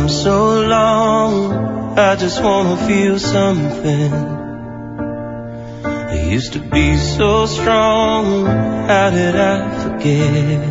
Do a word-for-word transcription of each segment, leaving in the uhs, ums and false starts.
from so long, I just wanna feel something. I used to be so strong, how did I forget?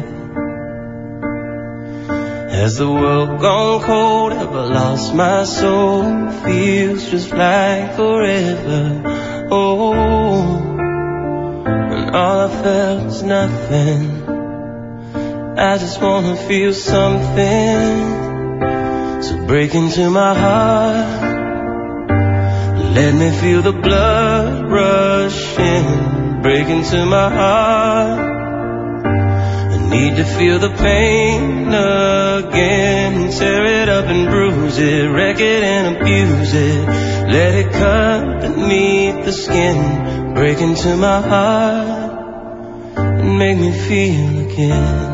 Has the world gone cold? Have I lost my soul? Feels just like forever. Oh, and all I felt was nothing. I just wanna feel something. So break into my heart, let me feel the blood rushing. Break into my heart, I need to feel the pain again. Tear it up and bruise it, wreck it and abuse it. Let it cut beneath the skin. Break into my heart and make me feel again.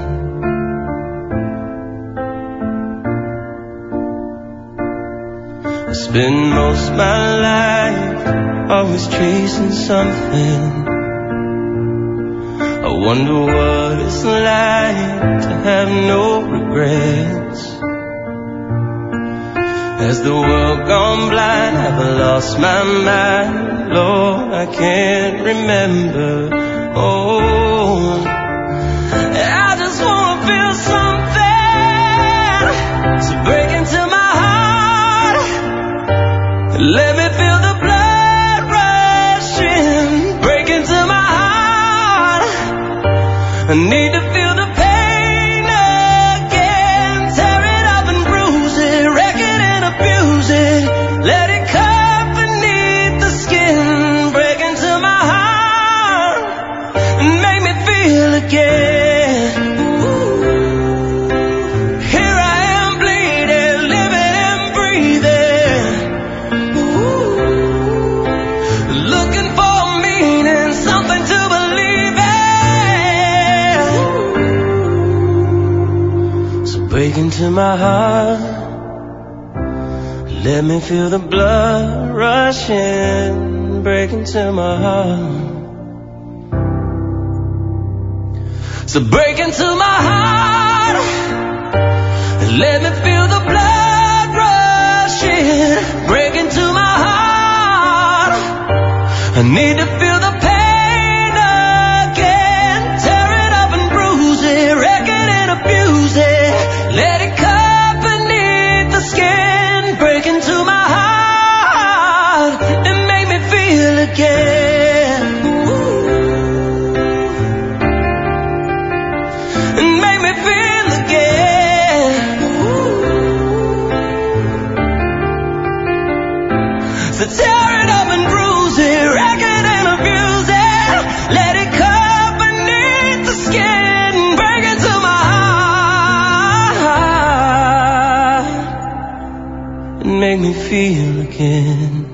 I spend most of my life always chasing something. I wonder what it's like to have no regrets. Has the world gone blind? Have I lost my mind? Lord, I can't remember. Oh, I just wanna feel something. So break into my heart, let me feel the blood rushing. Break into my heart, I need to feel the pain again. Tear it up and bruise it, wreck it and abuse it. Let it cut beneath the skin. Break into my heart and make me feel again. Here I am bleeding, living and breathing. Looking for meaning, something to believe in. So break into my heart, let me feel the blood rushing. Break into my heart. So break into my heart, let me feel the blood rushing. Break into my heart, I need to feel the pain again. Tear it up and bruise it, wreck it and abuse it. Let it cut beneath the skin. Break into my heart and make me feel again. And make me feel again. So tear it up and bruise it, wreck it and abuse it. Let it cut beneath the skin. Break into my heart and make me feel again.